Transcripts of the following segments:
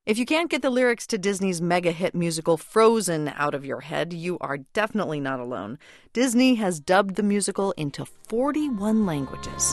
If you can't get the lyrics to Disney's mega hit musical Frozen out of your head, you are definitely not alone. Disney has dubbed the musical into 41 languages.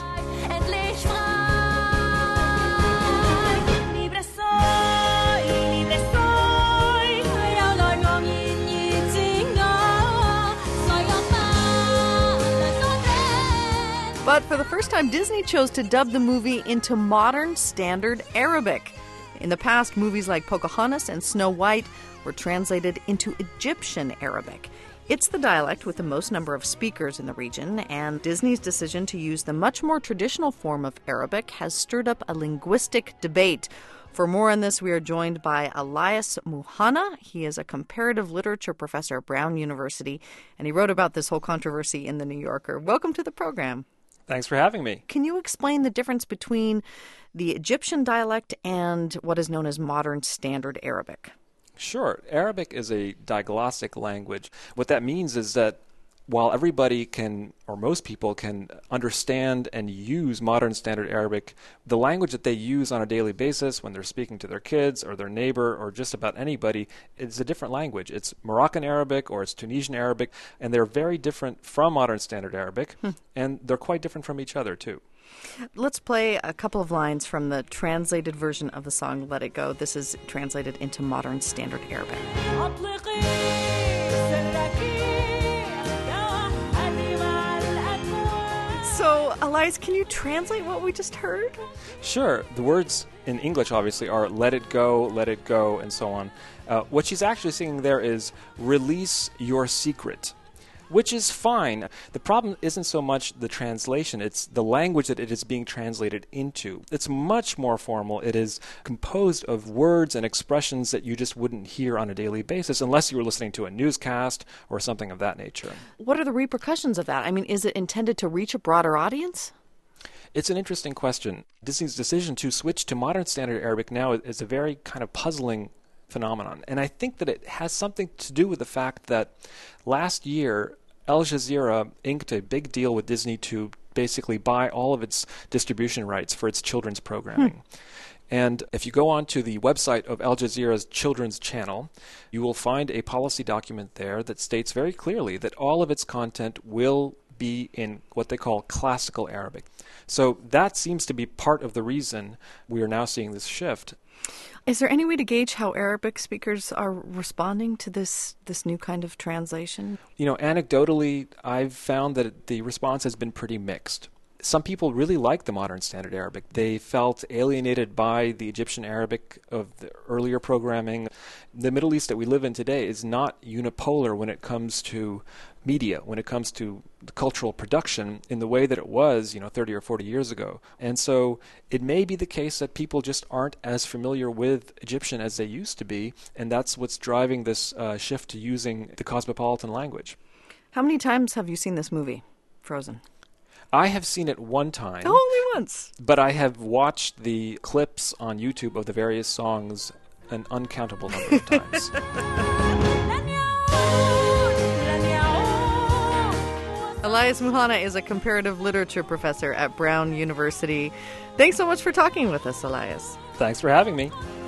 But for the first time, Disney chose to dub the movie into modern standard Arabic. In the past, movies like Pocahontas and Snow White were translated into Egyptian Arabic. It's the dialect with the most number of speakers in the region, and Disney's decision to use the much more traditional form of Arabic has stirred up a linguistic debate. For more on this, we are joined by Elias Muhanna. He is a comparative literature professor at Brown University, and he wrote about this whole controversy in The New Yorker. Welcome to the program. Thanks for having me. Can you explain the difference between the Egyptian dialect and what is known as modern standard Arabic? Sure. Arabic is a diglossic language. What that means is that while everybody can, or most people can, understand and use modern standard Arabic, the language that they use on a daily basis when they're speaking to their kids or their neighbor or just about anybody is a different language. It's Moroccan Arabic or it's Tunisian Arabic, and they're very different from modern standard Arabic, and they're quite different from each other, too. Let's play a couple of lines from the translated version of the song Let It Go. This is translated into modern standard Arabic. So, Elias, can you translate what we just heard? Sure. The words in English, obviously, are let it go, and so on. What she's actually singing there is release your secret, which is fine. The problem isn't so much the translation, it's the language that it is being translated into. It's much more formal. It is composed of words and expressions that you just wouldn't hear on a daily basis unless you were listening to a newscast or something of that nature. What are the repercussions of that? I mean, is it intended to reach a broader audience? It's an interesting question. Disney's decision to switch to modern standard Arabic now is a very kind of puzzling phenomenon. And I think that it has something to do with the fact that last year, Al Jazeera inked a big deal with Disney to basically buy all of its distribution rights for its children's programming. And if you go on to the website of Al Jazeera's children's channel, you will find a policy document there that states very clearly that all of its content will be in what they call classical Arabic. So that seems to be part of the reason we are now seeing this shift. Is there any way to gauge how Arabic speakers are responding to this new kind of translation? You know, anecdotally, I've found that the response has been pretty mixed. Some people really like the modern standard Arabic. They felt alienated by the Egyptian Arabic of the earlier programming. The Middle East that we live in today is not unipolar when it comes to media, when it comes to the cultural production in the way that it was, 30 or 40 years ago. And so it may be the case that people just aren't as familiar with Egyptian as they used to be, and that's what's driving this shift to using the cosmopolitan language. How many times have you seen this movie, Frozen? I have seen it one time. Oh, only once. But I have watched the clips on YouTube of the various songs an uncountable number of times. Elias Muhanna is a comparative literature professor at Brown University. Thanks so much for talking with us, Elias. Thanks for having me.